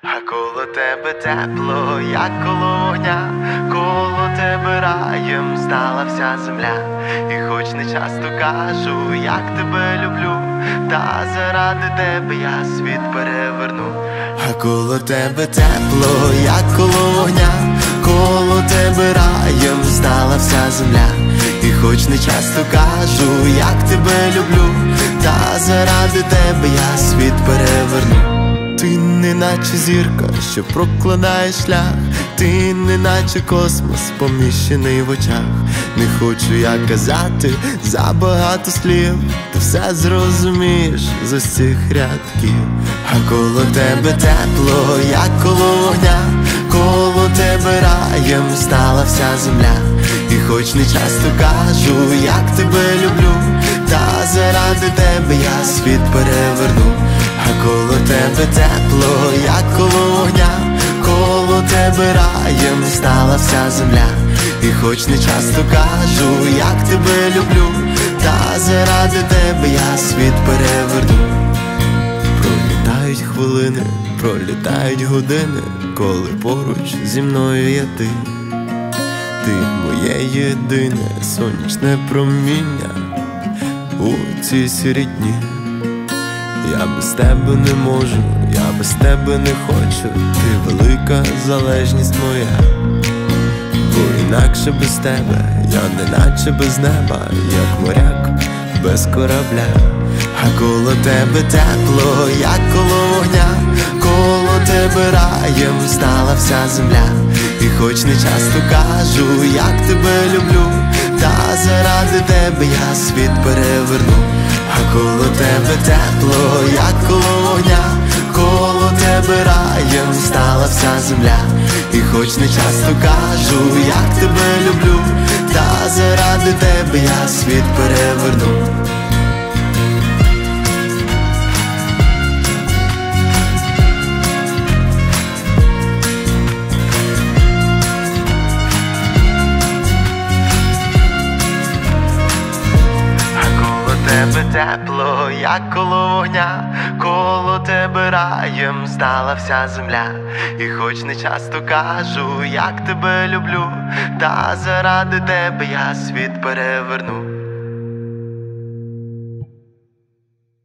А коло тебе тепло, як коло вогня, коло тебе раєм стала вся земля. І хоч не часто кажу, як тебе люблю, та заради тебе я світ переверну. А коло тебе тепло, як коло вогня, коло тебе раєм стала вся земля. І хоч не часто кажу, як тебе люблю, та заради тебе я світ переверну. Ти неначе зірка, що прокладає шлях, ти неначе космос, поміщений в очах. Не хочу я казати забагато слів, ти все зрозумієш з ось цих рядків. А коло тебе тепло, як коло вогня, коло тебе раєм стала вся земля. І хоч не часто кажу, як тебе люблю, та заради тебе я світ переверну. А коло тебе тепло, як коло вогня, коло тебе раєм стала вся земля. І хоч не часто кажу, як тебе люблю, та заради тебе я світ переверну. Пролітають хвилини, пролітають години, коли поруч зі мною є ти. Ти моє єдине сонячне проміння у ці сірі дні. Я без тебе не можу, я без тебе не хочу, ти велика залежність моя. Бо інакше без тебе, я неначе без неба, як моряк без корабля. А коло тебе тепло, як коло вогня, коло тебе раєм стала вся земля. І хоч не часто кажу, як тебе люблю, та заради тебе я світ переверну. А коло тебе тепло, як коло вогня, коло тебе раєм стала вся земля. І хоч не часто кажу, як тебе люблю, та заради тебе я світ переверну. Тебе тепло, як коло вогня, коло тебе раєм стала вся земля. І хоч не часто кажу, як тебе люблю, та заради тебе я світ переверну.